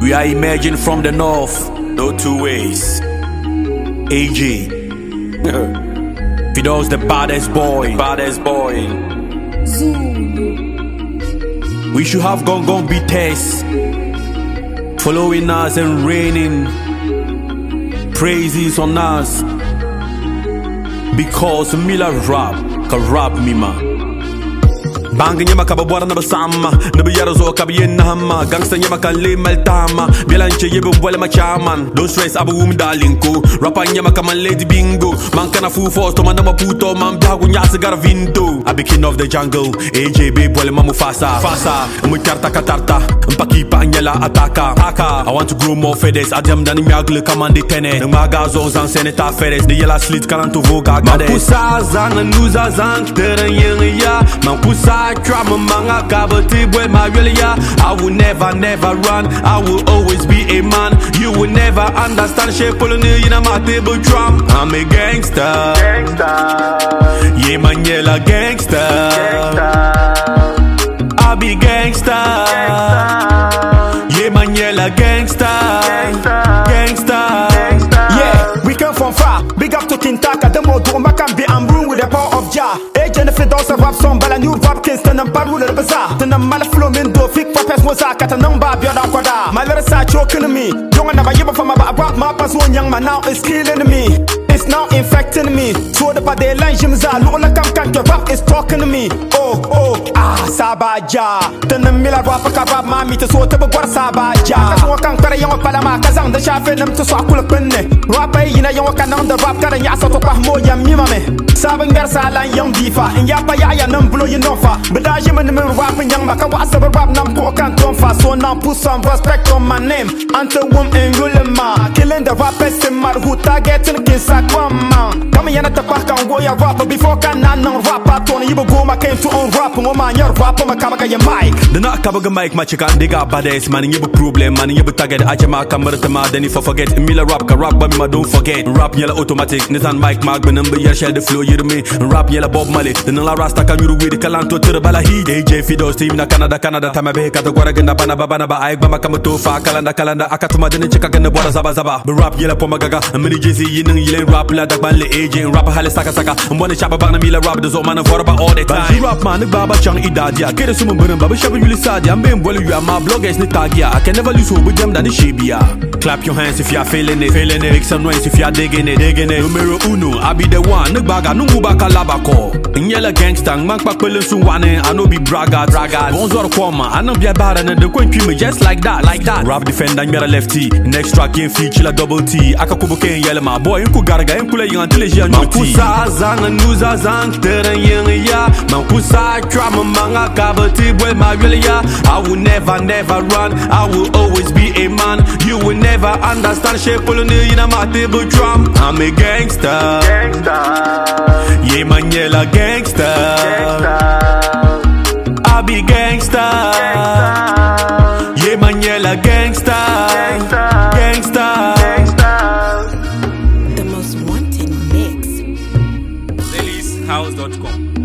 We are emerging from the north, no two ways. AJ, Fido's the baddest boy. We should have gone beaters following us and raining praises on us, because Mila rap can rap me man. Bang nyama kababwara na basama nabi yara zo kabiyen na hama gangsta nyama kan le maltama bilanche yebe wale machaman don't stress abu wumi darling ko rapa nyama kama lady bingo man kana full force to man na maputo man biagu nyasa gara vinto I be king of the jungle AJ babe wale mamu fasa mu tarta katarta mpakipa nyala ataka I want to grow more feathers adem dani miagle kama de tene maga zo zan senator feathers de yela slit kalanto voga gade pusa zan nuza zan teren ya man pusa drama manga kabati boy my I will never run, I will always be a man. You will never understand shape pulling in my table drum. I'm a gangster. Yeah man yella gangster. I be gangster. Yeah man yella gangster. Yeah, we come from far. Big up to Kintaka, the more to Makambi, I'm brewing with the power of Jah. Agent if it does a rap song, but a new rap Kingston and Paru the Bazaar. Then a malaflow window, thick for Pes Mozart, at a number of Yoda Quada. My little side choking me. Young and never ever from about rap map as one young man now is killing me. It's now infecting me. So the bad line Jimza, look like I'm rap is talking to me. Sabaja. Then the Miller rap a rap mammy to sort of a Sabaja. That's what I'm carrying on Palama, Kazan, the shaft in them to Swakula Penne. Rapper, you know, you can on the rap, and Yasa to Pahmoya Mimame. Sabang Garsala, young diva, and Yapaya, num blow you know for. But I am in the rapping young Makawasa rap nam pork and tonfa. So now put some respect on my name. Until woman in Gulema. Killing the rappers in Marhuta, getting the Sakwaman. Come in at the back and go your rapper before can non rapper. Tony, you go my came to own rap, woman, your rapper, Makabaka, your mic. The not Kabaga mic, my chicken, dig up badass, man, you have a problem, man, you have a target, Ajama, Kamartama, then if I forget, Miller rap, can rap, but don't forget. Rap yellow automatic, Nathan Mike Mark, but number your shell the flow, you me. Rap yellow Bob Marley, the Nala Rasta can you with the Kalanto to the Balahi. AJ Fido's team in Canada, time I be Katagwaragana, Banaba, I Bamakamoto, Kalanda, Akatuma, then check again the border Zabazaba. The rap yellow Pomagaga, and many Jay-Z, Yin, rap, Lada Banley, AJ, rap Halistaka, and one Chababana Mila rap, the Zomana for about all the time. Rap man, the Baba Chang Idadia, get a summon, Baba Shabu Sadia, and Ben Well, you are my bloggers, Nitagia. I can never lose hope with them than the Shibia. Clap your hands if you are feeling it, make some noise if you are digging it. Numero uno, I be the one, the baga, no mubaka labako. In yellow gangsta, man, Pakpel Suwane, I know be braggart, Bonzor Kwama, I know be a bad and the coin cream just like that. Rap defender, you're a lefty. Next track game feature a double T. Akakuboke yellow, my boy, you could garga and play until it's young. Mampusa, Zang, and Nuza Zang, Terran ya. Mampusa, drama, manga, kabati, boy, my I will never run, I will always be a man. You will never understand shape pulling in my table drum. I'm a gangster. Yeah man yella gangster. I be gangster. Yeah man yella gangster. The most wanted mix. LelisHouse.com